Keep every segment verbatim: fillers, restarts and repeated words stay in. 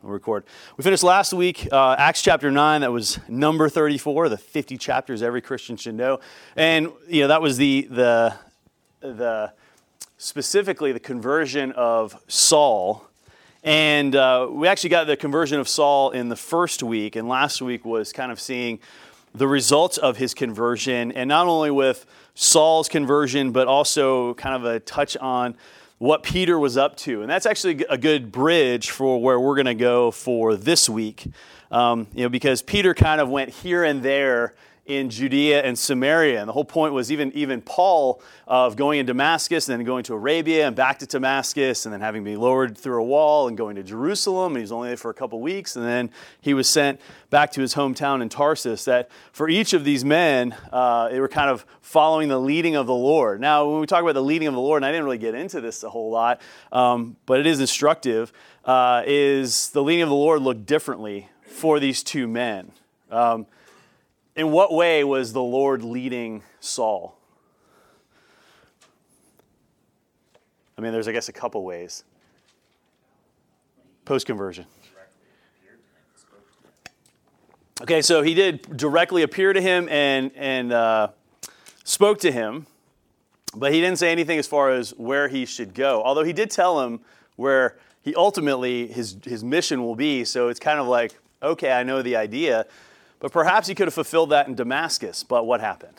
We'll record. We finished last week, uh, Acts chapter nine. That was number thirty-four, the fifty chapters every Christian should know. And, you know, that was the, the, the specifically the conversion of Saul. And uh, we actually got the conversion of Saul in the first week. And last week was kind of seeing the results of his conversion. And not only with Saul's conversion, but also kind of a touch on what Peter was up to. And that's actually a good bridge for where we're going to go for this week. Um, you know, because Peter kind of went here and there in Judea and Samaria. And the whole point was even, even Paul of going in Damascus and then going to Arabia and back to Damascus and then having been lowered through a wall and going to Jerusalem. And he was only there for a couple weeks. And then he was sent back to his hometown in Tarsus. That for each of these men, uh, they were kind of following the leading of the Lord. Now, when we talk about the leading of the Lord, and I didn't really get into this a whole lot, um, but it is instructive, uh, is the leading of the Lord looked differently for these two men. Um, In what way was the Lord leading Saul? I mean, there's, I guess, a couple ways. Post-conversion. Okay, so he did directly appear to him and, and uh, spoke to him, but he didn't say anything as far as where he should go. Although he did tell him where he ultimately, his, his mission will be, so it's kind of like, okay, I know the idea. But perhaps he could have fulfilled that in Damascus. But what happened?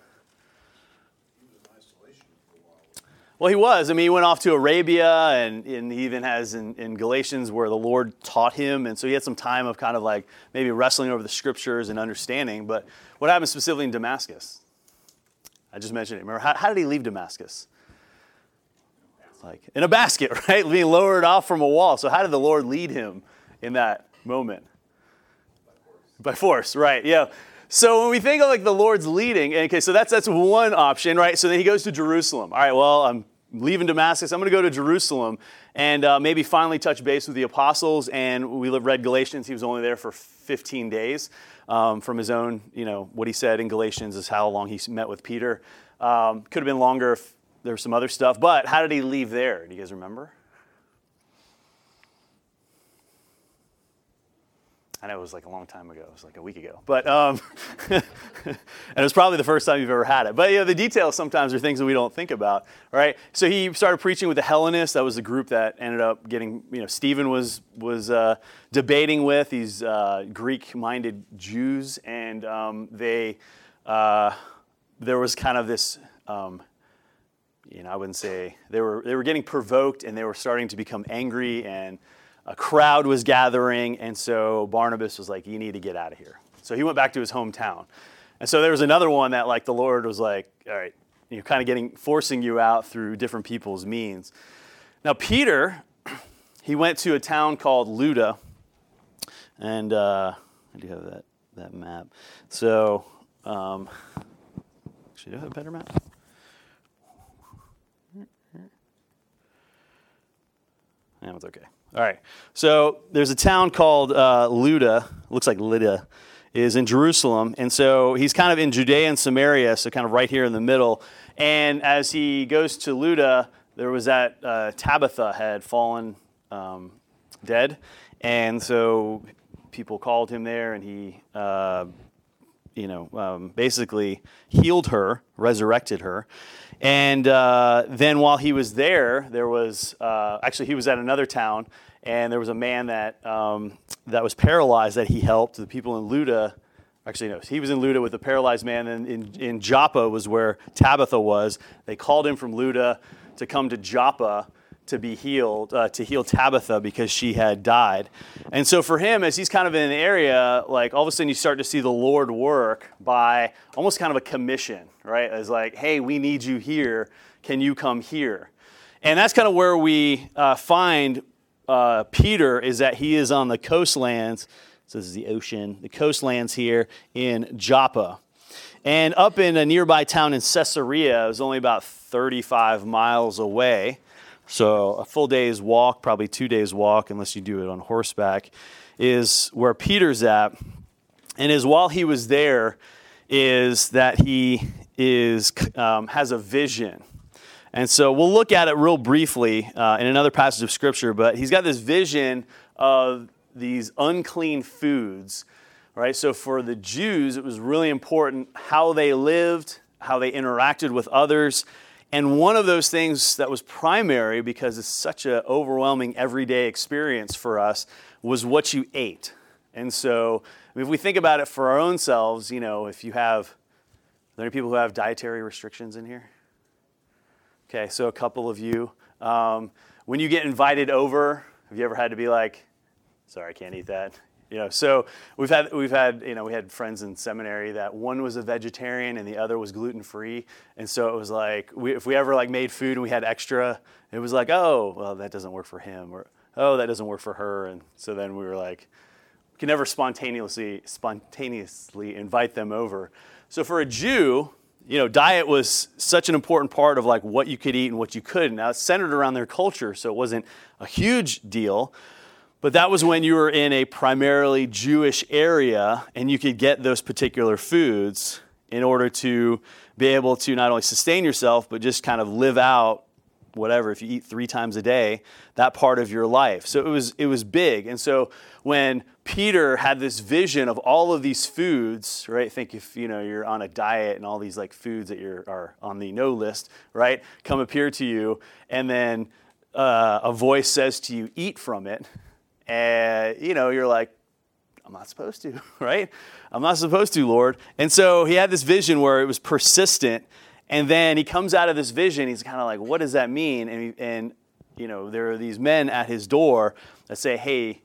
Well, he was. I mean, he went off to Arabia, and, and he even has in, in Galatians where the Lord taught him. And so he had some time of kind of like maybe wrestling over the scriptures and understanding. But what happened specifically in Damascus? I just mentioned it. Remember, how, how did he leave Damascus? Like in a basket, right? Being lowered off from a wall. So how did the Lord lead him in that moment? By force, right, yeah. So when we think of like the Lord's leading, okay, so that's that's one option, right? So then he goes to Jerusalem. All right, well, I'm leaving Damascus. I'm going to go to Jerusalem and uh, maybe finally touch base with the apostles. And we read Galatians. He was only there for fifteen days. Um, from his own, you know, what he said in Galatians is how long he met with Peter. Um, could have been longer if there was some other stuff. But how did he leave there? Do you guys remember? I know it was like a long time ago. It was like a week ago. But um, and it was probably the first time you've ever had it. But you know, the details sometimes are things that we don't think about. All right. So he started preaching with the Hellenists. That was the group that ended up getting, you know, Stephen was was uh, debating with these uh, Greek-minded Jews, and um, they uh, there was kind of this. Um, you know, I wouldn't say they were they were getting provoked, and they were starting to become angry, and a crowd was gathering, and so Barnabas was like, you need to get out of here. So he went back to his hometown. And so there was another one that like the Lord was like, all right, you're kind of getting, forcing you out through different people's means. Now Peter, he went to a town called Lydda, and uh, I do have that, that map. So, um, actually, do I have a better map? Yeah, it's okay. All right, so there's a town called uh, Lydda, looks like Lydda, is in Jerusalem, and so he's kind of in Judea and Samaria, so kind of right here in the middle, and as he goes to Lydda, there was that uh, Tabitha had fallen um, dead, and so people called him there, and he, uh, you know, um, basically healed her, resurrected her. And uh, then while he was there, there was, uh, actually he was at another town, and there was a man that um, that was paralyzed that he helped. The people in Lydda, actually no, he was in Lydda with a paralyzed man, and in, in Joppa was where Tabitha was. They called him from Lydda to come to Joppa to be healed, uh, to heal Tabitha because she had died. And so for him, as he's kind of in an area, like all of a sudden you start to see the Lord work by almost kind of a commission, right? It's like, hey, we need you here. Can you come here? And that's kind of where we uh, find uh, Peter, is that he is on the coastlands. So this is the ocean, the coastlands here in Joppa. And up in a nearby town in Caesarea, it was only about thirty-five miles away. So a full day's walk, probably two days' walk, unless you do it on horseback, is where Peter's at. And is while he was there, is that he is um, has a vision. And so we'll look at it real briefly uh, in another passage of Scripture, but he's got this vision of these unclean foods, right? So for the Jews, it was really important how they lived, how they interacted with others. And one of those things that was primary, because it's such an overwhelming everyday experience for us, was what you ate. And so I mean, if we think about it for our own selves, you know, if you have, are there any people who have dietary restrictions in here? Okay, so a couple of you. Um, when you get invited over, have you ever had to be like, sorry, I can't eat that? You know, so we've had, we've had, you know, we had friends in seminary that one was a vegetarian and the other was gluten-free. And so it was like, we, if we ever like made food and we had extra, it was like, oh, well, that doesn't work for him, or, oh, that doesn't work for her. And so then we were like, we can never spontaneously, spontaneously invite them over. So for a Jew, you know, diet was such an important part of like what you could eat and what you couldn't. Now it's centered around their culture, so it wasn't a huge deal. But that was when you were in a primarily Jewish area and you could get those particular foods in order to be able to not only sustain yourself, but just kind of live out whatever, if you eat three times a day, that part of your life. So it was it was big. And so when Peter had this vision of all of these foods, right? Think if, you know, you're on a diet and all these like foods that you're are on the no list, right? Come appear to you, and then uh, a voice says to you, eat from it. And, you know, you're like, I'm not supposed to, right? I'm not supposed to, Lord. And so he had this vision where it was persistent. And then he comes out of this vision. He's kind of like, what does that mean? And, he, and, you know, there are these men at his door that say, hey,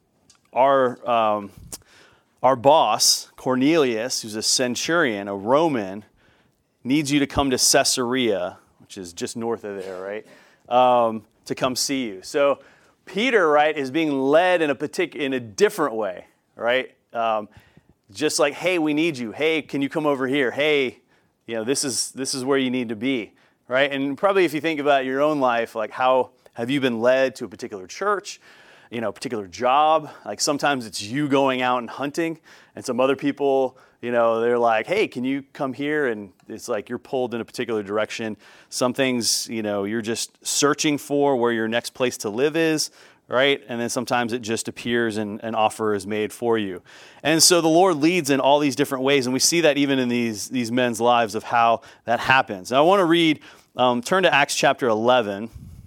our, um, our boss, Cornelius, who's a centurion, a Roman, needs you to come to Caesarea, which is just north of there, right, um, to come see you. So Peter, right, is being led in a particular, in a different way, right? Um, just like, hey, we need you. Hey, can you come over here? Hey, you know, this is this is where you need to be, right? And probably if you think about your own life, like how have you been led to a particular church, you know, a particular job? Like sometimes it's you going out and hunting, and some other people, you know, they're like, hey, can you come here? And it's like you're pulled in a particular direction. Some things, you know, you're just searching for where your next place to live is, right? And then sometimes it just appears and an offer is made for you. And so the Lord leads in all these different ways, and we see that even in these, these men's lives of how that happens. Now I want to read, um, turn to Acts chapter eleven.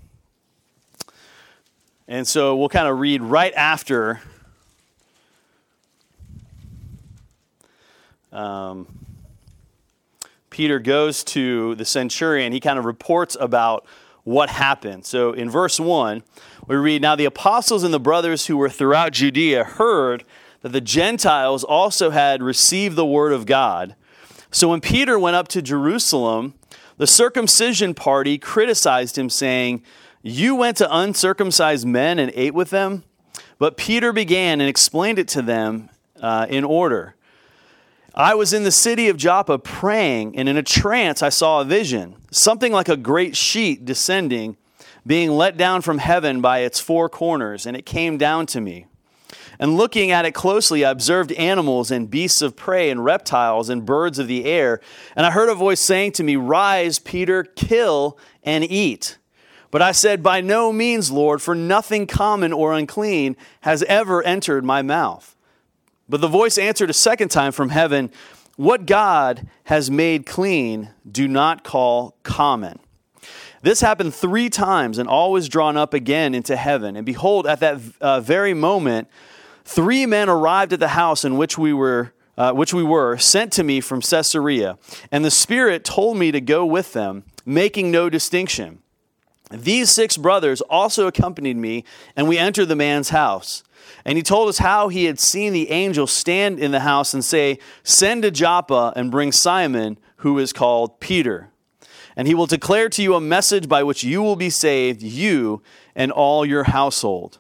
And so we'll kind of read right after um, Peter goes to the centurion. He kind of reports about what happened. So in verse one, we read, now the apostles and the brothers who were throughout Judea heard that the Gentiles also had received the word of God. So when Peter went up to Jerusalem, the circumcision party criticized him, saying, you went to uncircumcised men and ate with them? But Peter began and explained it to them uh, in order. I was in the city of Joppa praying, and in a trance I saw a vision, something like a great sheet descending, being let down from heaven by its four corners, and it came down to me. And looking at it closely, I observed animals and beasts of prey and reptiles and birds of the air. And I heard a voice saying to me, rise, Peter, kill and eat. But I said, by no means, Lord, for nothing common or unclean has ever entered my mouth. But the voice answered a second time from heaven, what God has made clean, do not call common. This happened three times, and all was drawn up again into heaven. And behold, at that uh, very moment, three men arrived at the house in which we were, uh, which we were, sent to me from Caesarea. And the Spirit told me to go with them, making no distinction. These six brothers also accompanied me, and we entered the man's house. And he told us how he had seen the angel stand in the house and say, send to Joppa and bring Simon, who is called Peter. And he will declare to you a message by which you will be saved, you and all your household.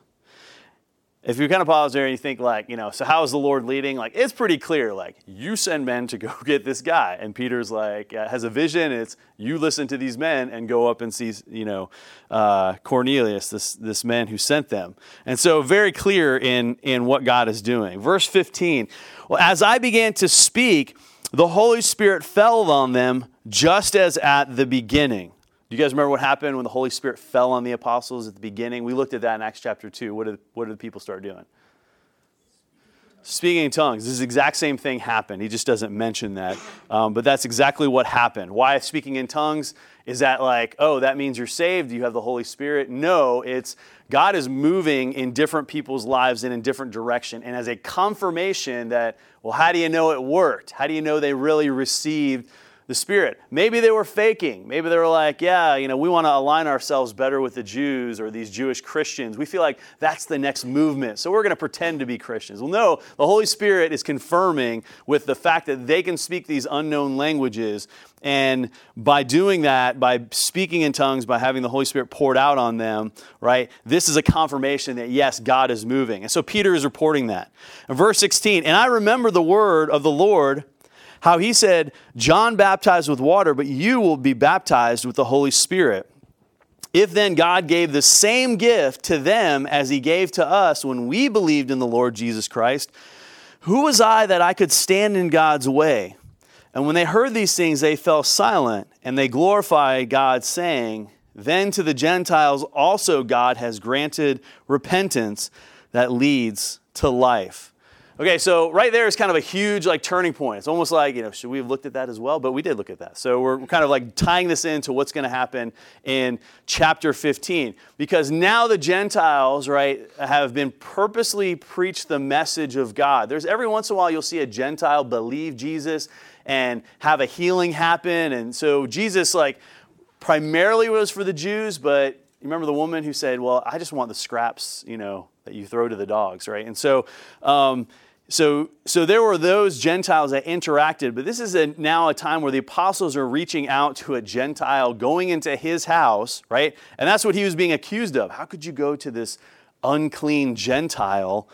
If you kind of pause there and you think like, you know, so how is the Lord leading? Like, it's pretty clear, like, you send men to go get this guy. And Peter's like, uh, has a vision. It's you listen to these men and go up and see, you know, uh, Cornelius, this, this man who sent them. And so very clear in, in what God is doing. Verse fifteen, well, as I began to speak, the Holy Spirit fell on them just as at the beginning. Do you guys remember what happened when the Holy Spirit fell on the apostles at the beginning? We looked at that in Acts chapter two. What did, what did the people start doing? Speaking in tongues. This is the exact same thing happened. He just doesn't mention that. Um, but that's exactly what happened. Why speaking in tongues? Is that like, oh, that means you're saved, you have the Holy Spirit? No, it's God is moving in different people's lives and in different direction. And as a confirmation that, well, how do you know it worked? How do you know they really received the Spirit? Maybe they were faking. Maybe they were like, yeah, you know, we want to align ourselves better with the Jews or these Jewish Christians. We feel like that's the next movement, so we're going to pretend to be Christians. Well, no, the Holy Spirit is confirming with the fact that they can speak these unknown languages. And by doing that, by speaking in tongues, by having the Holy Spirit poured out on them, right, this is a confirmation that, yes, God is moving. And so Peter is reporting that. In verse sixteen, and I remember the word of the Lord, how he said, John baptized with water, but you will be baptized with the Holy Spirit. If then God gave the same gift to them as he gave to us when we believed in the Lord Jesus Christ, who was I that I could stand in God's way? And when they heard these things, they fell silent, and they glorified God, saying, then to the Gentiles also God has granted repentance that leads to life. Okay, so right there is kind of a huge like turning point. It's almost like, you know, should we have looked at that as well? But we did look at that. So we're kind of like tying this into what's going to happen in chapter fifteen. Because now the Gentiles, right, have been purposely preached the message of God. There's every once in a while you'll see a Gentile believe Jesus and have a healing happen. And so Jesus like primarily was for the Jews, but you remember the woman who said, well, I just want the scraps, you know, that you throw to the dogs, right? And so, um, so, so there were those Gentiles that interacted, but this is a, now a time where the apostles are reaching out to a Gentile, going into his house, right? And that's what he was being accused of. How could you go to this unclean Gentile?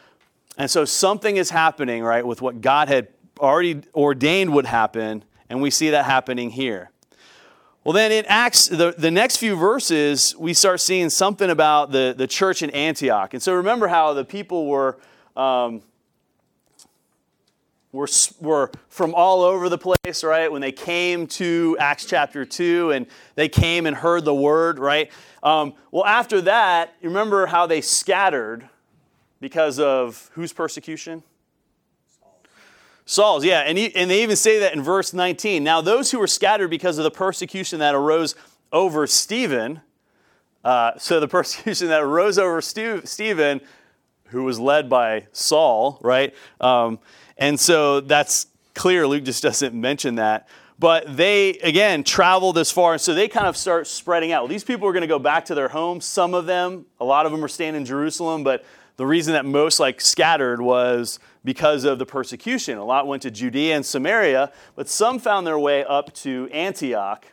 And so something is happening, right, with what God had already ordained would happen, and we see that happening here. Well, then in Acts, the, the next few verses, we start seeing something about the, the church in Antioch. And so remember how the people were, um, were, were from all over the place, right? When they came to Acts chapter two, and they came and heard the word, right? Um, well, after that, you remember how they scattered because of whose persecution? Saul's, yeah, and, he, and they even say that in verse nineteen. Now, those who were scattered because of the persecution that arose over Stephen, uh, so the persecution that arose over Stu, Stephen, who was led by Saul, right? Um, and so that's clear. Luke just doesn't mention that. But they, again, traveled as far, and so they kind of start spreading out. Well, these people are going to go back to their homes. Some of them, a lot of them are staying in Jerusalem, but the reason that most like scattered was because of the persecution. A lot went to Judea and Samaria, but some found their way up to Antioch.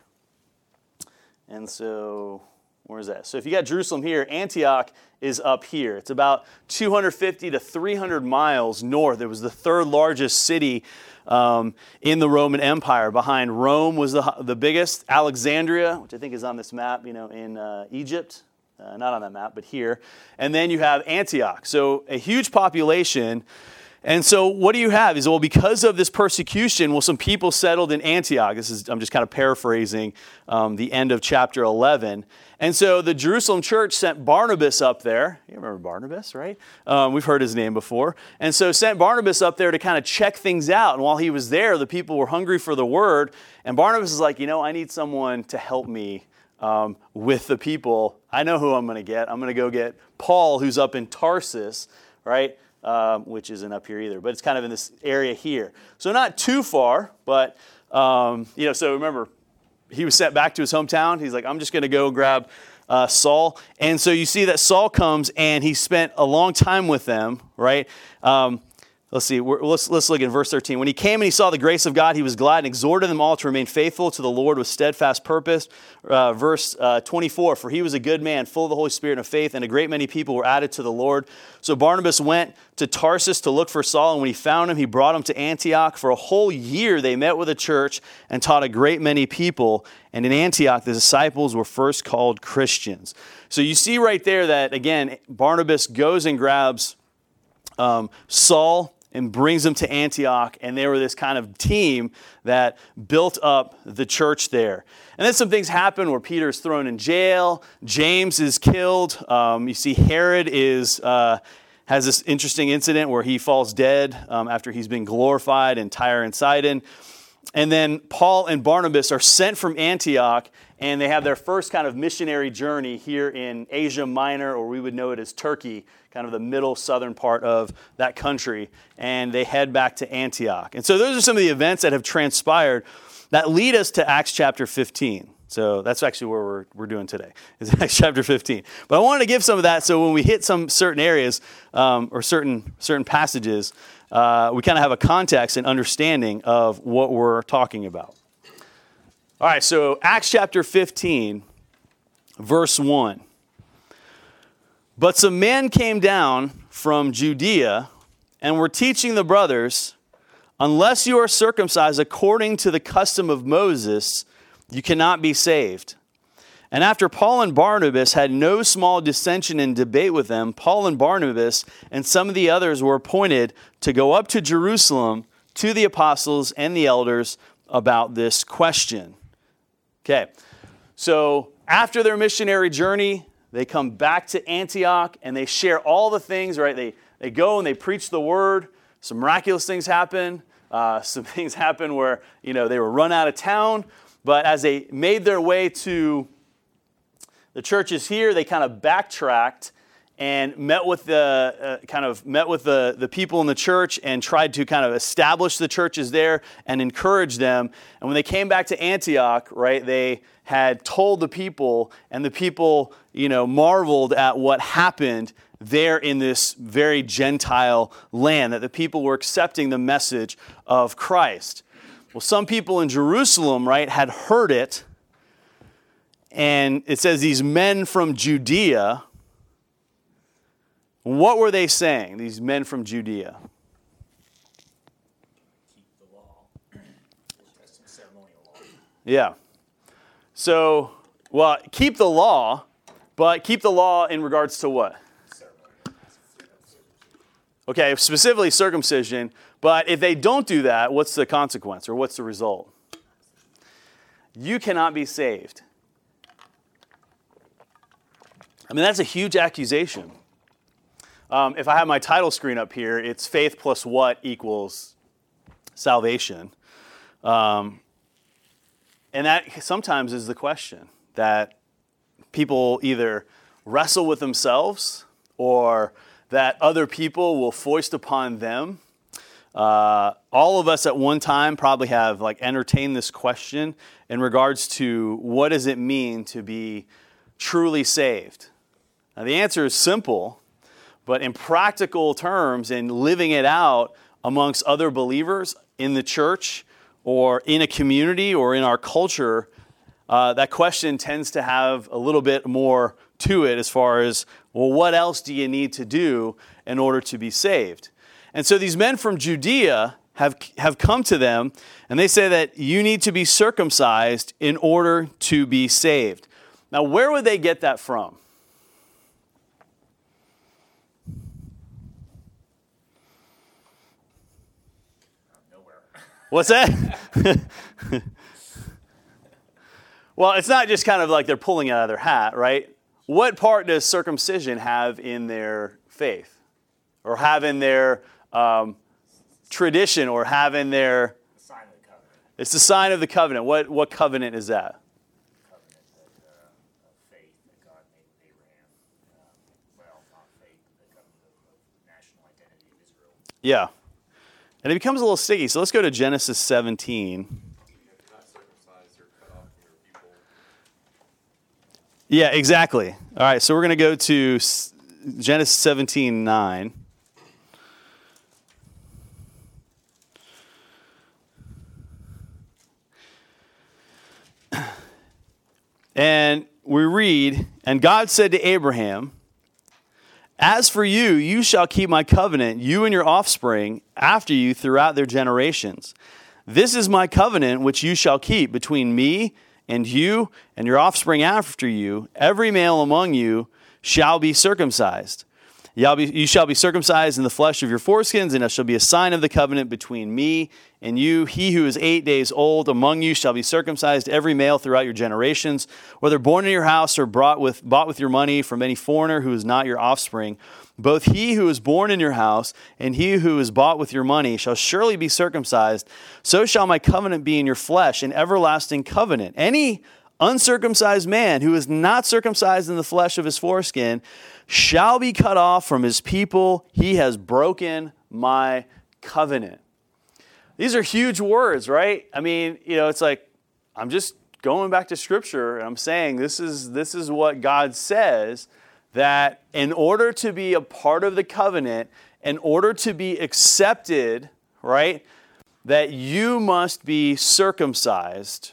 And so, where's that? So if you got Jerusalem here, Antioch is up here. It's about two hundred fifty to three hundred miles north. It was the third largest city um, in the Roman Empire. Behind Rome was the, the biggest. Alexandria, which I think is on this map, you know, in uh, Egypt. Uh, not on that map, but here. And then you have Antioch. So a huge population. And so what do you have is, well, because of this persecution, well, some people settled in Antioch. This is, I'm just kind of paraphrasing um, the end of chapter eleven. And so the Jerusalem church sent Barnabas up there. You remember Barnabas, right? Um, we've heard his name before. And so sent Barnabas up there to kind of check things out. And while he was there, the people were hungry for the word. And Barnabas is like, you know, I need someone to help me Um, with the people. I know who I'm going to get. I'm going to go get Paul, who's up in Tarsus, right? Um, which isn't up here either, but it's kind of in this area here. So not too far, but, um, you know, so remember, he was sent back to his hometown. He's like, I'm just going to go grab uh, Saul. And so you see that Saul comes and he spent a long time with them, right? Um, Let's see, we're, let's, let's look at verse thirteen. When he came and he saw the grace of God, he was glad and exhorted them all to remain faithful to the Lord with steadfast purpose. Uh, verse uh, twenty-four, for he was a good man, full of the Holy Spirit and of faith, and a great many people were added to the Lord. So Barnabas went to Tarsus to look for Saul, and when he found him, he brought him to Antioch. For a whole year they met with the church and taught a great many people. And in Antioch, the disciples were first called Christians. So you see right there that, again, Barnabas goes and grabs um, Saul and brings them to Antioch, and they were this kind of team that built up the church there. And then some things happen where Peter's thrown in jail, James is killed, um, you see Herod is uh, has this interesting incident where he falls dead um, after he's been glorified in Tyre and Sidon. And then Paul and Barnabas are sent from Antioch, and they have their first kind of missionary journey here in Asia Minor, or we would know it as Turkey, kind of the middle southern part of that country. And they head back to Antioch. And so those are some of the events that have transpired that lead us to Acts chapter fifteen. So that's actually where we're, we're doing today, is Acts chapter fifteen. But I wanted to give some of that so when we hit some certain areas um, or certain certain passages, uh, we kind of have a context and understanding of what we're talking about. All right, so Acts chapter fifteen, verse one. But some men came down from Judea and were teaching the brothers, unless you are circumcised according to the custom of Moses, you cannot be saved. And after Paul and Barnabas had no small dissension and debate with them, Paul and Barnabas and some of the others were appointed to go up to Jerusalem to the apostles and the elders about this question. Okay, so after their missionary journey, they come back to Antioch and they share all the things, right? They, they go and they preach the word. Some miraculous things happen. Uh, some things happen where, you know, they were run out of town. But as they made their way to the churches here, they kind of backtracked and met with the uh, kind of met with the, the people in the church and tried to kind of establish the churches there and encourage them. And when they came back to Antioch, right, they had told the people, and the people, you know, marveled at what happened there in this very Gentile land, that the people were accepting the message of Christ. Well, some people in Jerusalem, right, had heard it, and it says these men from Judea. What were they saying, these men from Judea? Keep the law. That's some ceremonial law. Yeah. So, well, keep the law, but keep the law in regards to what? Okay, specifically circumcision. But if they don't do that, what's the consequence or what's the result? You cannot be saved. I mean, that's a huge accusation. Um, if I have my title screen up here, it's faith plus what equals salvation. Um, and that sometimes is the question that people either wrestle with themselves or that other people will foist upon them. Uh, all of us at one time probably have like entertained this question in regards to what does it mean to be truly saved? Now the answer is simple, but in practical terms, in living it out amongst other believers in the church or in a community or in our culture, uh, that question tends to have a little bit more to it as far as, well, what else do you need to do in order to be saved? And so these men from Judea have, have come to them, and they say that you need to be circumcised in order to be saved. Now, where would they get that from? Nowhere. What's that? Well, it's not just kind of like they're pulling it out of their hat, right? What part does circumcision have in their faith? Or have in their um, tradition? Or have in their... The sign of the covenant. It's the sign of the covenant. What, what covenant is that? The covenant that, uh, of faith that God made with Abraham. Um, well, not faith, but the covenant of, of national identity of Israel. Yeah. And it becomes a little sticky. So let's go to Genesis seventeen. Yeah, exactly. All right, so we're going to go to Genesis seventeen nine. And we read, and God said to Abraham, as for you, you shall keep my covenant, you and your offspring after you throughout their generations. This is my covenant which you shall keep between me and you and your offspring after you. Every male among you shall be circumcised. Y'all be, you shall be circumcised in the flesh of your foreskins, and it shall be a sign of the covenant between me and you. He who is eight days old among you shall be circumcised, every male throughout your generations, whether born in your house or brought with, bought with your money from any foreigner who is not your offspring. Both he who is born in your house and he who is bought with your money shall surely be circumcised. So shall my covenant be in your flesh, an everlasting covenant. Any uncircumcised man who is not circumcised in the flesh of his foreskin shall be cut off from his people. He has broken my covenant. These are huge words, right? I mean, you know, it's like, I'm just going back to Scripture and I'm saying this is this is what God says, that in order to be a part of the covenant, in order to be accepted, right, that you must be circumcised.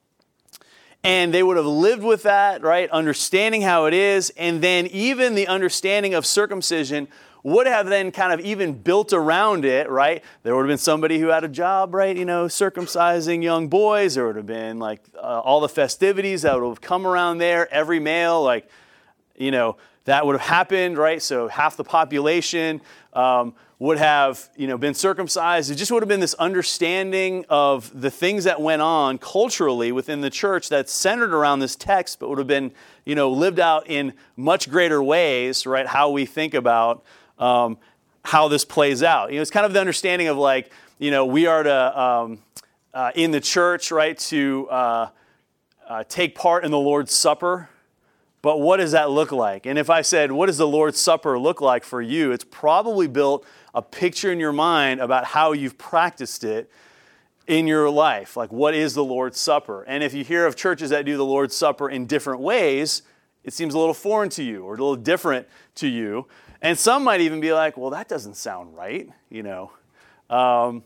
And they would have lived with that, right, understanding how it is, and then even the understanding of circumcision would have then kind of even built around it, right? There would have been somebody who had a job, right, you know, circumcising young boys. There would have been, like, uh, all the festivities that would have come around there, every male, like, you know, that would have happened, right? So half the population um, would have, you know, been circumcised. It just would have been this understanding of the things that went on culturally within the church that's centered around this text, but would have been, you know, lived out in much greater ways, right? How we think about um, how this plays out. You know, it's kind of the understanding of, like, you know, we are to, um, uh, in the church, right, to uh, uh, take part in the Lord's Supper. But what does that look like? And if I said, what does the Lord's Supper look like for you? It's probably built a picture in your mind about how you've practiced it in your life. Like, what is the Lord's Supper? And if you hear of churches that do the Lord's Supper in different ways, it seems a little foreign to you or a little different to you. And some might even be like, well, that doesn't sound right, you know. Um,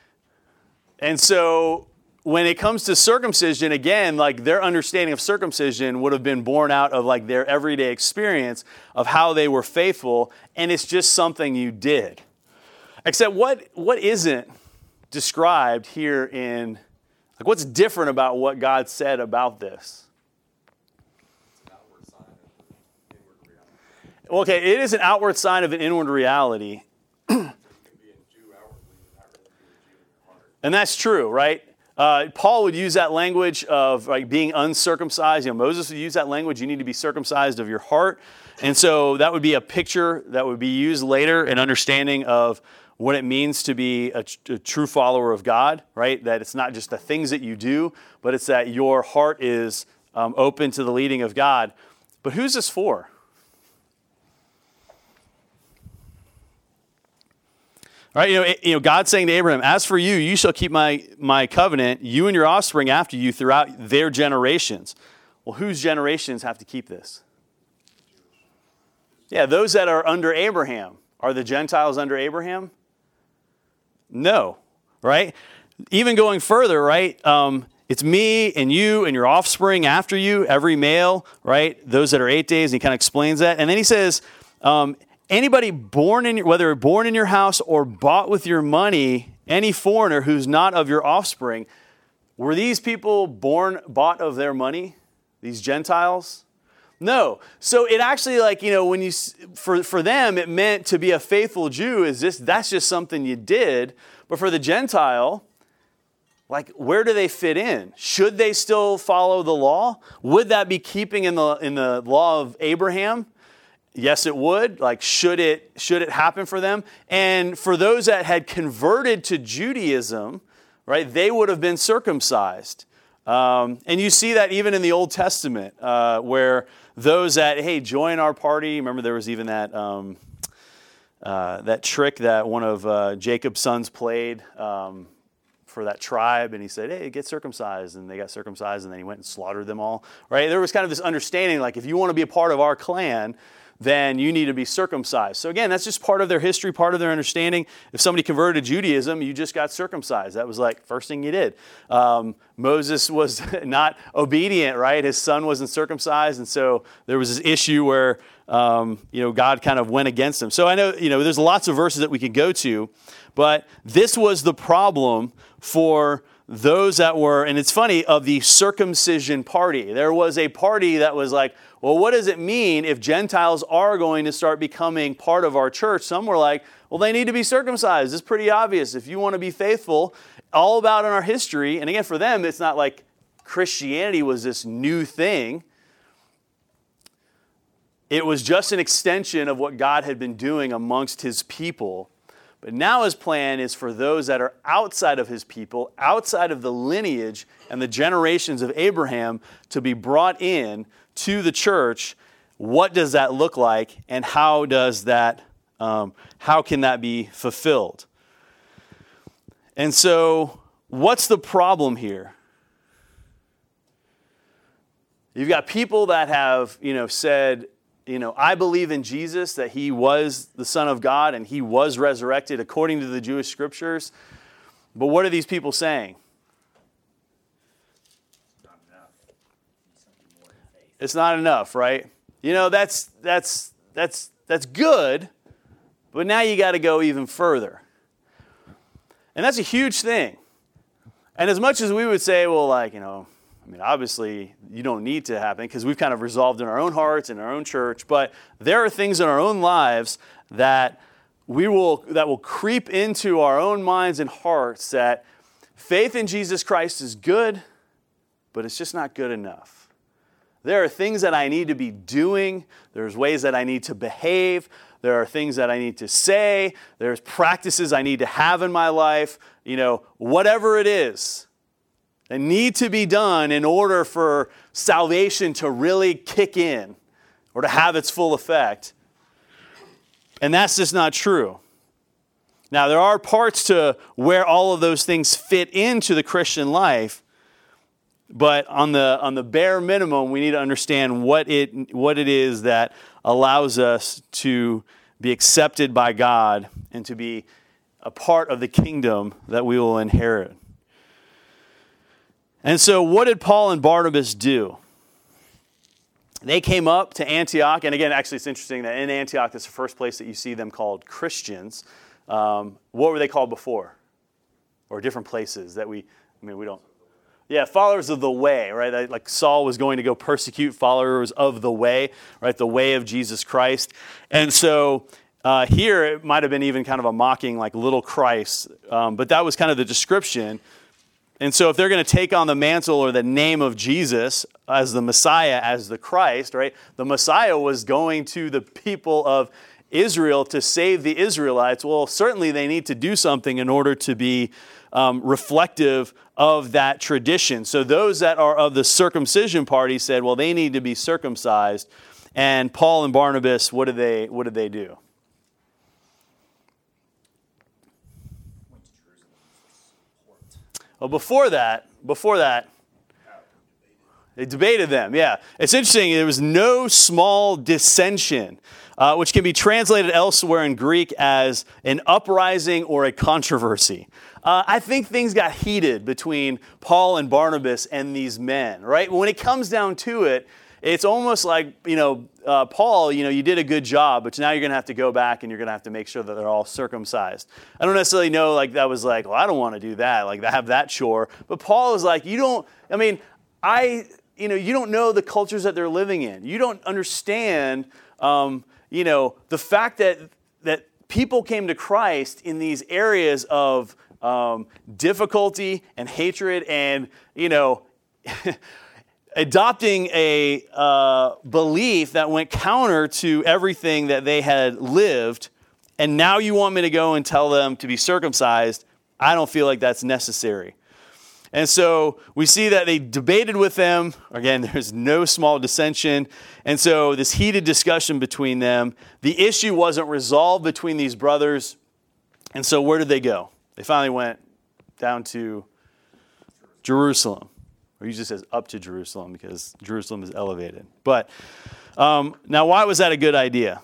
and so when it comes to circumcision, again, like, their understanding of circumcision would have been born out of, like, their everyday experience of how they were faithful, and it's just something you did. Except what what isn't described here in, like, what's different about what God said about this? It's an outward sign of inward reality. Okay, it is an outward sign of an inward reality. You can be a Jew outwardly and not really be a Jew in your heart. And that's true, right? Uh, Paul would use that language of, like, being uncircumcised. You know, Moses would use that language. You need to be circumcised of your heart. And so that would be a picture that would be used later in understanding of what it means to be a, a true follower of God, right? That it's not just the things that you do, but it's that your heart is um, open to the leading of God. But who's this for? All right, you know, it, you know, God's saying to Abraham, as for you, you shall keep my, my covenant, you and your offspring after you throughout their generations. Well, whose generations have to keep this? Yeah, those that are under Abraham. Are the Gentiles under Abraham? No, right? Even going further, right? Um, it's me and you and your offspring after you, every male, right? Those that are eight days, and he kind of explains that. And then he says, um, anybody born in, whether born in your house or bought with your money, any foreigner who's not of your offspring, were these people born, bought of their money? These Gentiles? No. So it actually, like, you know, when you, for, for them, it meant to be a faithful Jew is just, that's just something you did. But for the Gentile, like, where do they fit in? Should they still follow the law? Would that be keeping in the, in the law of Abraham? Yes, it would. Like, should it, should it happen for them? And for those that had converted to Judaism, right, they would have been circumcised. Um, and you see that even in the Old Testament, uh, where those that, hey, join our party. Remember, there was even that um, uh, that trick that one of uh, Jacob's sons played um, for that tribe, and he said, hey, get circumcised, and they got circumcised, and then he went and slaughtered them all. Right? There was kind of this understanding, like, if you want to be a part of our clan, then you need to be circumcised. So again, that's just part of their history, part of their understanding. If somebody converted to Judaism, you just got circumcised. That was like first thing you did. Um, Moses was not obedient, right? His son wasn't circumcised, and so there was this issue where um, you know, God kind of went against him. So I know, you know, there's lots of verses that we could go to, but this was the problem for those that were, and it's funny, of the circumcision party. There was a party that was like, well, what does it mean if Gentiles are going to start becoming part of our church? Some were like, well, they need to be circumcised. It's pretty obvious. If you want to be faithful, all about in our history, and again, for them, it's not like Christianity was this new thing. It was just an extension of what God had been doing amongst his people. But now his plan is for those that are outside of his people, outside of the lineage and the generations of Abraham, to be brought in to the church. What does that look like, and how does that, um, how can that be fulfilled? And so, what's the problem here? You've got people that have, you know, said, you know, I believe in Jesus, that he was the Son of God and he was resurrected according to the Jewish scriptures. But what are these people saying? Not enough. Something more than faith. It's not enough, right? You know, that's that's that's that's good, but now you got to go even further. And that's a huge thing. And as much as we would say, well, like, you know, I mean, obviously, you don't need to happen because we've kind of resolved in our own hearts, in our own church. But there are things in our own lives that we will that will creep into our own minds and hearts, that faith in Jesus Christ is good, but it's just not good enough. There are things that I need to be doing. There's ways that I need to behave. There are things that I need to say. There's practices I need to have in my life. You know, whatever it is, that need to be done in order for salvation to really kick in or to have its full effect. And that's just not true. Now, there are parts to where all of those things fit into the Christian life, but on the on the bare minimum, we need to understand what it what it is that allows us to be accepted by God and to be a part of the kingdom that we will inherit. And so what did Paul and Barnabas do? They came up to Antioch, and again, actually it's interesting that in Antioch, that's the first place that you see them called Christians. Um, what were they called before? Or different places that we, I mean, we don't. Yeah, followers of the way, right? Like Saul was going to go persecute followers of the way, right? The way of Jesus Christ. And so uh, here it might have been even kind of a mocking, like little Christ, um, but that was kind of the description. And so if they're going to take on the mantle or the name of Jesus as the Messiah, as the Christ, right? The Messiah was going to the people of Israel to save the Israelites. Well, certainly they need to do something in order to be um, reflective of that tradition. So those that are of the circumcision party said, well, they need to be circumcised. And Paul and Barnabas, what did they, what did they do? Went to Jerusalem for support. Well, before that, before that, they debated them, yeah. It's interesting, there was no small dissension, uh, which can be translated elsewhere in Greek as an uprising or a controversy. Uh, I think things got heated between Paul and Barnabas and these men, right? When it comes down to it, it's almost like, you know, uh, Paul, you know, you did a good job, but now you're going to have to go back and you're going to have to make sure that they're all circumcised. I don't necessarily know, like, that was like, well, I don't want to do that, like, have that chore. But Paul is like, you don't, I mean, I, you know, you don't know the cultures that they're living in. You don't understand, um, you know, the fact that that people came to Christ in these areas of um, difficulty and hatred and, you know, adopting a uh, belief that went counter to everything that they had lived, and now you want me to go and tell them to be circumcised. I don't feel like that's necessary. And so we see that they debated with them. Again, there's no small dissension. And so this heated discussion between them. The issue wasn't resolved between these brothers. And so where did they go? They finally went down to Jerusalem. Or he just says up to Jerusalem because Jerusalem is elevated. But um, now why was that a good idea?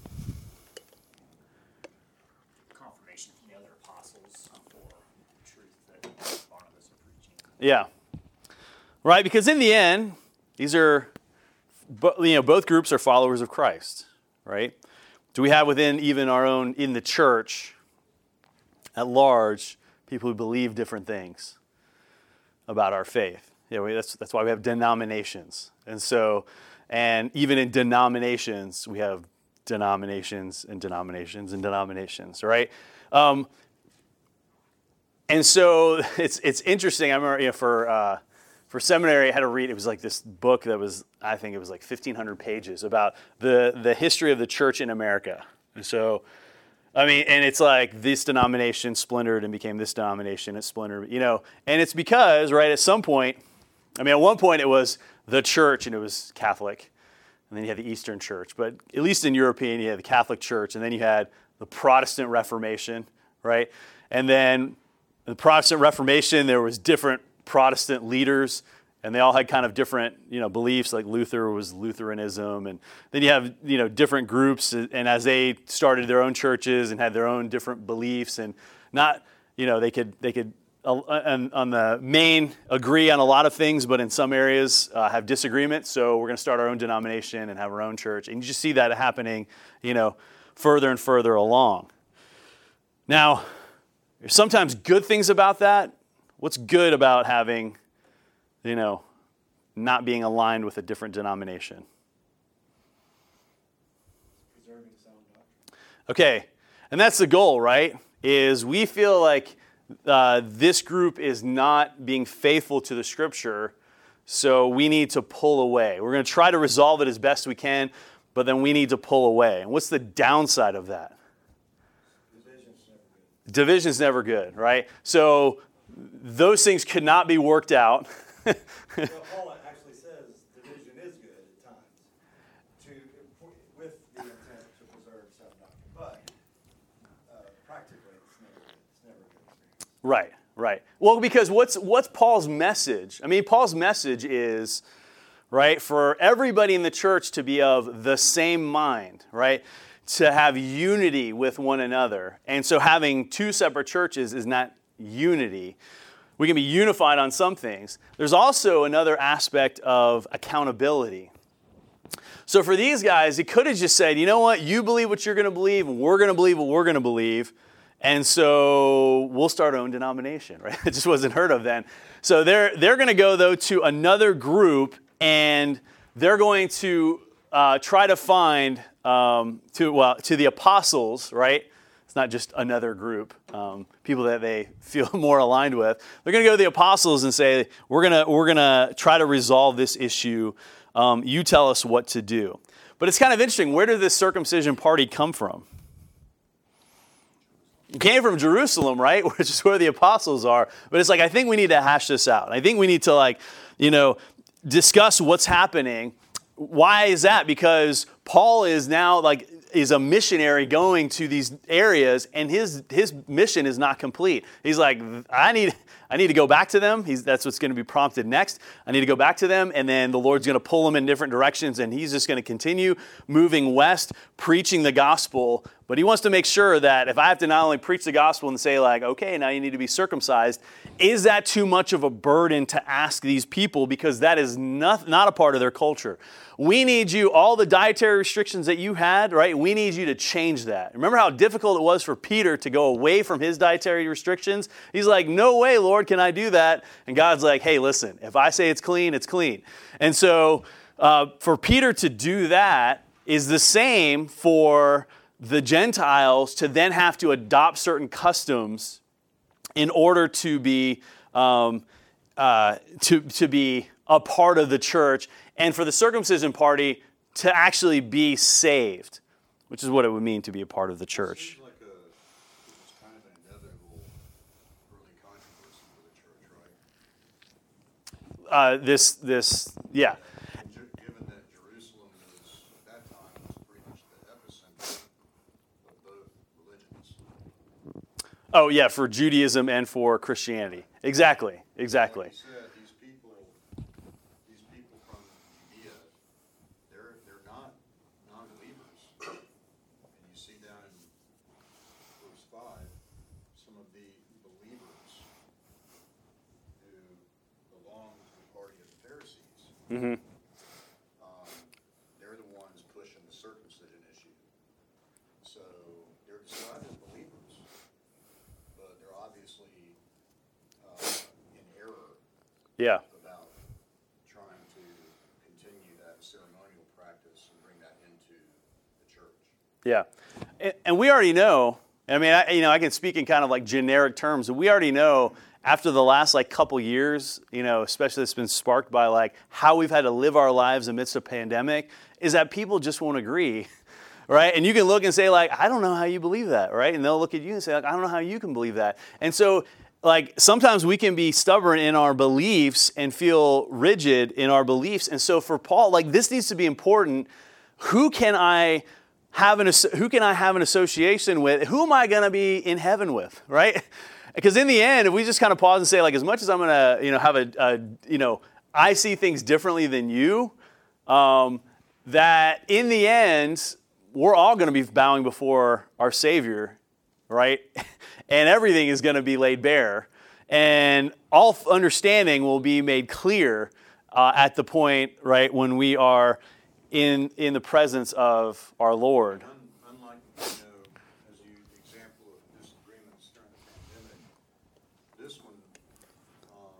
Confirmation from the other apostles for the truth that Barnabas are preaching. Yeah. Right, because in the end, these are, you know, both groups are followers of Christ, right? Do we have within even our own, in the church, at large, people who believe different things? about our faith. You know, we, that's that's why we have denominations. And so, and even in denominations, we have denominations and denominations and denominations, right? Um, and so it's it's interesting. I remember, you know, for uh, for seminary, I had to read. It was like this book that was, I think it was like fifteen hundred pages about the the history of the church in America. And so, I mean, and it's like this denomination splintered and became this denomination. It splintered, you know, and it's because, right, at some point, I mean, at one point it was the church and it was Catholic, and then you had the Eastern Church. But at least in European, you had the Catholic Church, and then you had the Protestant Reformation, right? And then the Protestant Reformation, there was different Protestant leaders, and they all had kind of different, you know, beliefs. Like Luther was Lutheranism, and then you have, you know, different groups. And as they started their own churches and had their own different beliefs, and not, you know, they could they could uh, on, on the main agree on a lot of things, but in some areas uh, have disagreement. So we're going to start our own denomination and have our own church, and you just see that happening, you know, further and further along. Now, there's sometimes good things about that. What's good about having, you know, not being aligned with a different denomination? Preserving sound doctrine. Okay, and that's the goal, right? Is we feel like uh, this group is not being faithful to the Scripture, so we need to pull away. We're going to try to resolve it as best we can, but then we need to pull away. And what's the downside of that? Division's never good. Division's never good, right? So those things could not be worked out. Well, Paul actually says division is good at times, to with the intent to preserve sound doctrine, but uh, practically it's never good. It's never good. Right, right. Well, because what's what's Paul's message? I mean, Paul's message is, right, for everybody in the church to be of the same mind, right? To have unity with one another. And so having two separate churches is not unity. We can be unified on some things. There's also another aspect of accountability. So for these guys, he could have just said, you know what, you believe what you're going to believe, and we're going to believe what we're going to believe, and so we'll start our own denomination, right? It just wasn't heard of then. So they're they're going to go, though, to another group, and they're going to uh, try to find, um, to well, to the apostles, right? It's not just another group, um, people that they feel more aligned with. They're going to go to the apostles and say, we're going to we're going to try to resolve this issue. Um, you tell us what to do. But it's kind of interesting. Where did this circumcision party come from? It came from Jerusalem, right? Which is where the apostles are. But it's like, I think we need to hash this out. I think we need to, like, you know, discuss what's happening. Why is that? Because Paul is now, like, is a missionary going to these areas, and his his mission is not complete. He's like, I need I need to go back to them. He's, that's what's going to be prompted next. I need to go back to them, and then the Lord's going to pull him in different directions, and he's just going to continue moving west, preaching the gospel. But he wants to make sure that if I have to not only preach the gospel and say, like, okay, now you need to be circumcised, is that too much of a burden to ask these people? Because that is not, not a part of their culture. We need you, all the dietary restrictions that you had, right? We need you to change that. Remember how difficult it was for Peter to go away from his dietary restrictions? He's like, no way, Lord, can I do that? And God's like, hey, listen, if I say it's clean, it's clean. And so uh, for Peter to do that is the same for the Gentiles to then have to adopt certain customs in order to be um, uh, to to be a part of the church, and for the circumcision party to actually be saved, which is what it would mean to be a part of the church. Seems like a, it's kind of an inevitable early controversy for the church, right? Uh, this this yeah. Ju- Given that Jerusalem was, at that time, was pretty much the epicenter of both religions. Oh yeah, for Judaism and for Christianity. Exactly, exactly. Like you said, these people, these people from Judea, they're they're not non-believers. And you see down in verse five, some of the believers who belong to the party of the Pharisees. Mm-hmm. Um, they're the ones pushing the circumcision issue. So they're described as believers, but they're obviously uh, in error Yeah. about trying to continue that ceremonial practice and bring that into the church. Yeah. And, and we already know, I mean, I, you know, I can speak in kind of like generic terms. We already know after the last like couple years, you know, especially it's been sparked by like how we've had to live our lives amidst a pandemic, is that people just won't agree, right? And you can look and say like, I don't know how you believe that, right? And they'll look at you and say like, I don't know how you can believe that. And so like sometimes we can be stubborn in our beliefs and feel rigid in our beliefs. And so for Paul, like this needs to be important. Who can I have an, who can I have an association with? Who am I going to be in heaven with, right? Because in the end, if we just kind of pause and say, like, as much as I'm going to, you know, have a, a, you know, I see things differently than you, um, that in the end, we're all going to be bowing before our Savior, right? And everything is going to be laid bare. And all understanding will be made clear uh, at the point, right, when we are in in the presence of our Lord. Un- Unlike, you know, as you example of disagreements during the pandemic, this one, um,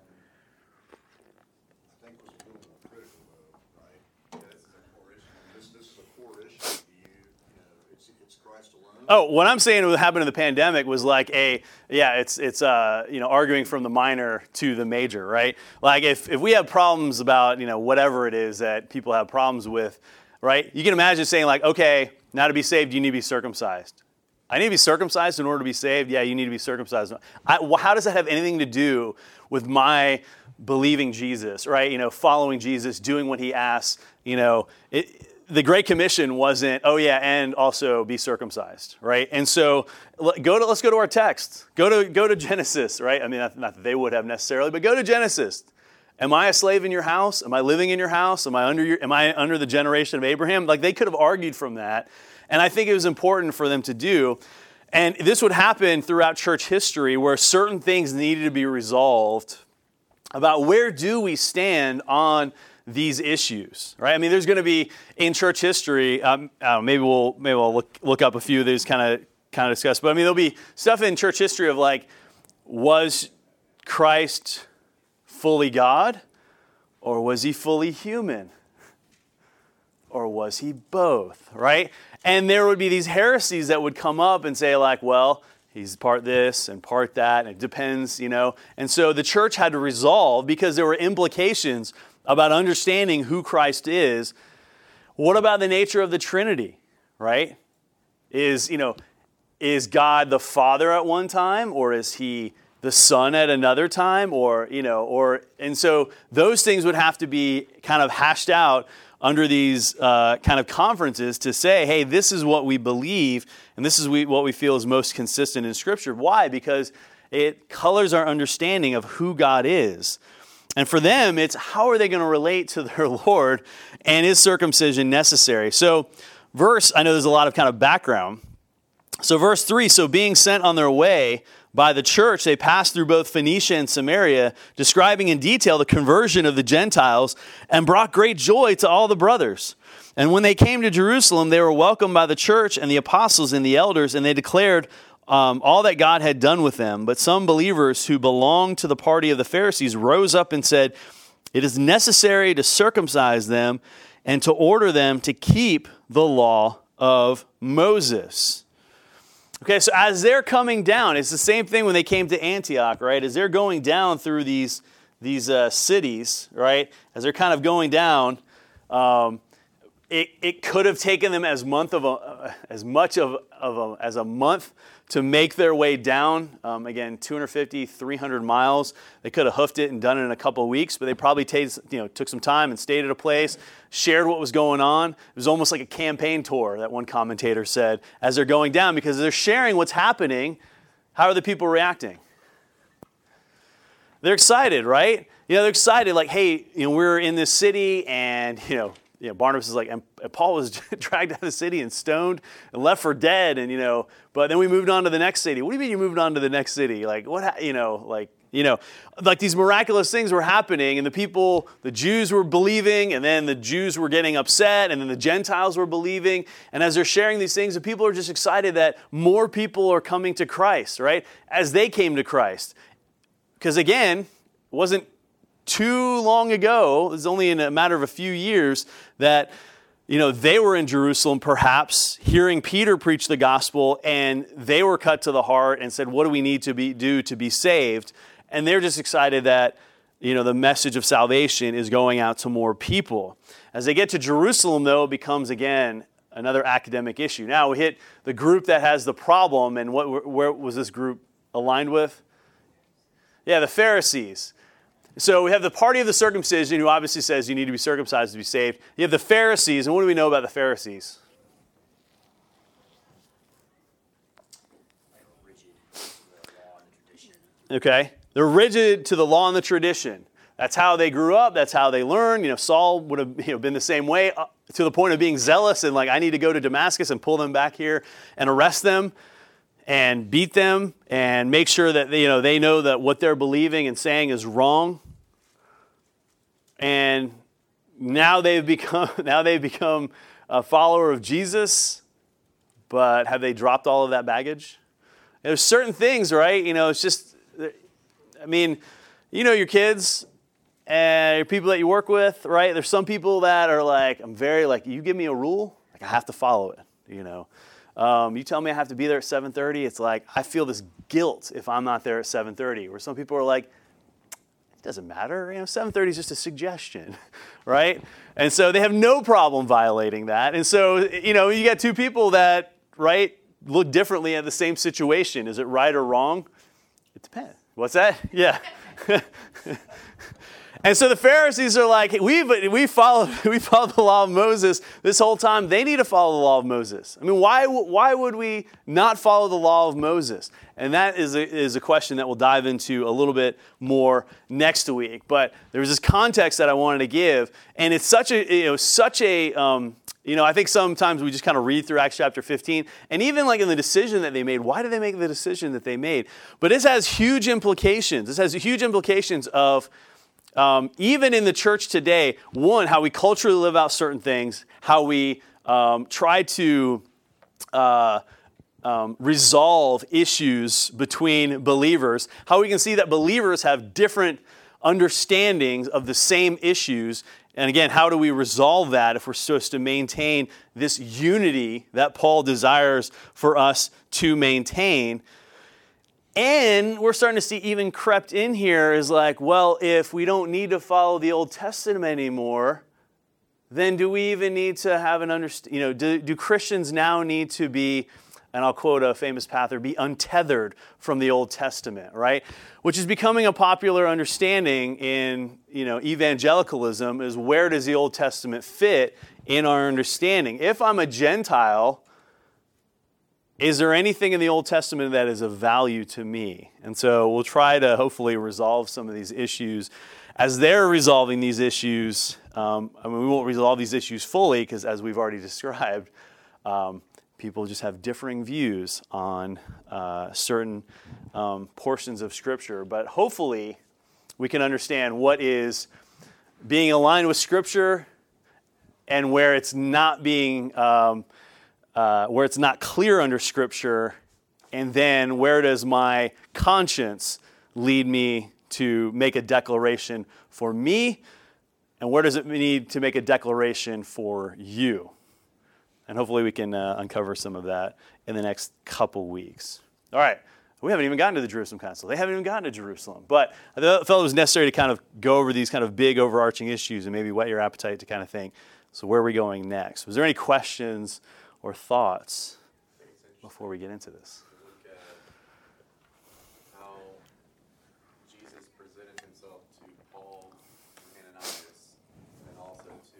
I think was a little more critical though, right? Yeah, this is a core issue. This, this is a core issue to you, you know, it's, it's Christ alone. Oh, what I'm saying what happened in the pandemic was like a, yeah, it's, it's uh, you know, arguing from the minor to the major, right? Like if, if we have problems about, you know, whatever it is that people have problems with, right? You can imagine saying like, okay, now to be saved, you need to be circumcised. I need to be circumcised in order to be saved? Yeah, you need to be circumcised. I, how does that have anything to do with my believing Jesus, right? You know, following Jesus, doing what he asks, you know, it, the Great Commission wasn't, oh yeah, and also be circumcised, right? And so go to let's go to our text. Go to go to Genesis, right? I mean, not, not that they would have necessarily, but go to Genesis. Am I a slave in your house? Am I living in your house? Am I under your? Am I under the generation of Abraham? Like they could have argued from that, and I think it was important for them to do. And this would happen throughout church history, where certain things needed to be resolved about where do we stand on these issues, right? I mean, there's going to be in church history. Um, I don't know, maybe we'll maybe we'll look look up a few of these kind of kind of discuss. But I mean, there'll be stuff in church history of like, was Christ fully God, or was he fully human, or was he both? Right? And there would be these heresies that would come up and say like, well, he's part this and part that, and it depends, you know. And so the church had to resolve because there were implications about understanding who Christ is. What about the nature of the Trinity, right? Is, you know, is God the Father at one time, or is he the Son at another time, or, you know, or, and so those things would have to be kind of hashed out under these uh, kind of conferences to say, hey, this is what we believe, and this is we, what we feel is most consistent in Scripture. Why? Because it colors our understanding of who God is. And for them, it's how are they going to relate to their Lord, and is circumcision necessary? So verse, I know there's a lot of kind of background. So verse three, so being sent on their way by the church, they passed through both Phoenicia and Samaria, describing in detail the conversion of the Gentiles, and brought great joy to all the brothers. And when they came to Jerusalem, they were welcomed by the church and the apostles and the elders, and they declared Um, all that God had done with them. But some believers who belonged to the party of the Pharisees rose up and said, it is necessary to circumcise them and to order them to keep the law of Moses. Okay, so as they're coming down, it's the same thing when they came to Antioch, right? As they're going down through these, these uh, cities, right? As they're kind of going down, um, it, it could have taken them as month of a, uh, as much of, of a, as a month to make their way down. Um, again, two hundred fifty, three hundred miles. They could have hoofed it and done it in a couple of weeks, but they probably t- you know, took some time and stayed at a place, shared what was going on. It was almost like a campaign tour, that one commentator said, as they're going down, because they're sharing what's happening. How are the people reacting? They're excited, right? You know, they're excited, like, hey, you know, we're in this city, and, you know, You know, Barnabas is like, and Paul was dragged out of the city and stoned and left for dead, and, you know, but then we moved on to the next city. What do you mean you moved on to the next city? Like, what, you know, like, you know, like these miraculous things were happening, and the people, the Jews were believing, and then the Jews were getting upset, and then the Gentiles were believing, and as they're sharing these things, the people are just excited that more people are coming to Christ, right, as they came to Christ. Because again, it wasn't too long ago, it was only in a matter of a few years that, you know, they were in Jerusalem perhaps hearing Peter preach the gospel, and they were cut to the heart and said, what do we need to be do to be saved? And they're just excited that, you know, the message of salvation is going out to more people. As they get to Jerusalem, though, it becomes, again, another academic issue. Now we hit the group that has the problem, and what where was this group aligned with? Yeah, the Pharisees. So we have the party of the circumcision, who obviously says you need to be circumcised to be saved. You have the Pharisees, and what do we know about the Pharisees? They were rigid to the law and the tradition. Okay, they're rigid to the law and the tradition. That's how they grew up. That's how they learned. You know, Saul would have you know, been the same way, uh, to the point of being zealous and like, I need to go to Damascus and pull them back here and arrest them and beat them and make sure that you know they know that what they're believing and saying is wrong. And now they've become now they've become a follower of Jesus, but have they dropped all of that baggage? There's certain things, right? You know, it's just, I mean, you know your kids and your people that you work with, right? There's some people that are like, I'm very like, you give me a rule, like I have to follow it, you know. Um, you tell me I have to be there at seven thirty, it's like, I feel this guilt if I'm not there at seven thirty. Where some people are like, it doesn't matter, you know, seven thirty is just a suggestion, right? And so they have no problem violating that. And so, you know, you got two people that, right, look differently at the same situation. Is it right or wrong? It depends. What's that? Yeah. And so the Pharisees are like, hey, we've we followed we followed the law of Moses this whole time. They need to follow the law of Moses. I mean, why why would we not follow the law of Moses? And that is a, is a question that we'll dive into a little bit more next week. But there's this context that I wanted to give, and it's such a you know such a um, you know I think sometimes we just kind of read through Acts chapter fifteen, and even like in the decision that they made. Why did they make the decision that they made? But this has huge implications. This has huge implications of. Um, even in the church today, one, how we culturally live out certain things, how we um, try to uh, um, resolve issues between believers, how we can see that believers have different understandings of the same issues. And again, how do we resolve that if we're supposed to maintain this unity that Paul desires for us to maintain? And we're starting to see even crept in here is like, well, if we don't need to follow the Old Testament anymore, then do we even need to have an understanding, you know, do, do Christians now need to be, and I'll quote a famous pastor, be untethered from the Old Testament, right? Which is becoming a popular understanding in, you know, evangelicalism is where does the Old Testament fit in our understanding? If I'm a Gentile, is there anything in the Old Testament that is of value to me? And so we'll try to hopefully resolve some of these issues. As they're resolving these issues, um, I mean, we won't resolve these issues fully because as we've already described, um, people just have differing views on uh, certain um, portions of Scripture. But hopefully we can understand what is being aligned with Scripture and where it's not being um, Uh, where it's not clear under Scripture, and then where does my conscience lead me to make a declaration for me, and where does it need to make a declaration for you? And hopefully we can uh, uncover some of that in the next couple weeks. All right, we haven't even gotten to the Jerusalem Council. They haven't even gotten to Jerusalem. But I felt it was necessary to kind of go over these kind of big overarching issues and maybe whet your appetite to kind of think, so where are we going next? Was there any questions or thoughts before we get into this? Look at how Jesus presented himself to Paul and Ananias, and also to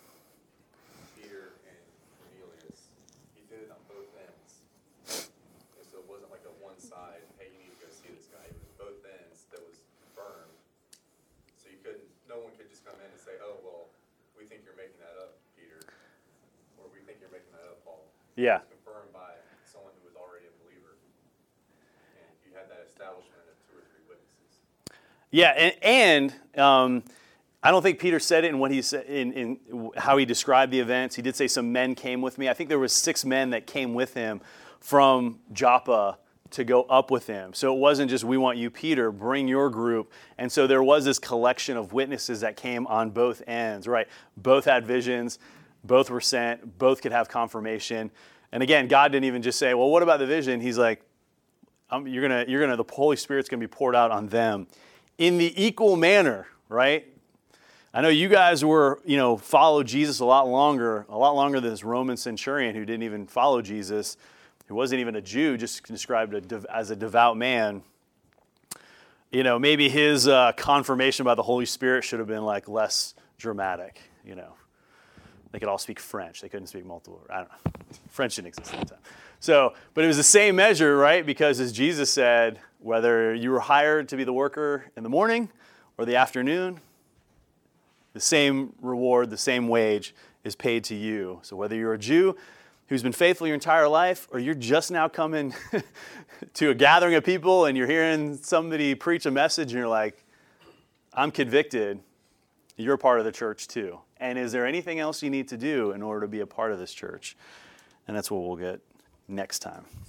Peter and Cornelius. He did it on both ends. And so it wasn't like a one side, hey, you need to go see this guy. It was both ends that was firm. So you couldn't, no one could just come in and say, oh, well, we think you're making that up, Peter. Or we think you're making that up, Paul. Yeah. It was confirmed by someone who was already a believer. And you had that establishment of two or three witnesses. Yeah, and, and um, I don't think Peter said it in what he said in, in how he described the events. He did say some men came with me. I think there was six men that came with him from Joppa to go up with him. So it wasn't just, we want you, Peter, bring your group. And so there was this collection of witnesses that came on both ends, right? Both had visions, both were sent, both could have confirmation. And again, God didn't even just say, well, what about the vision? He's like, um, you're gonna, you're gonna, the Holy Spirit's gonna be poured out on them in the equal manner, right? I know you guys were, you know, followed Jesus a lot longer, a lot longer than this Roman centurion who didn't even follow Jesus, who wasn't even a Jew, just described as a devout man. You know, maybe his uh, confirmation by the Holy Spirit should have been like less dramatic, you know. They could all speak French. They couldn't speak multiple, I don't know. French didn't exist at the time. So, but it was the same measure, right? Because as Jesus said, whether you were hired to be the worker in the morning or the afternoon, the same reward, the same wage is paid to you. So whether you're a Jew who's been faithful your entire life, or you're just now coming to a gathering of people and you're hearing somebody preach a message and you're like, I'm convicted, you're a part of the church too. And is there anything else you need to do in order to be a part of this church? And that's what we'll get next time.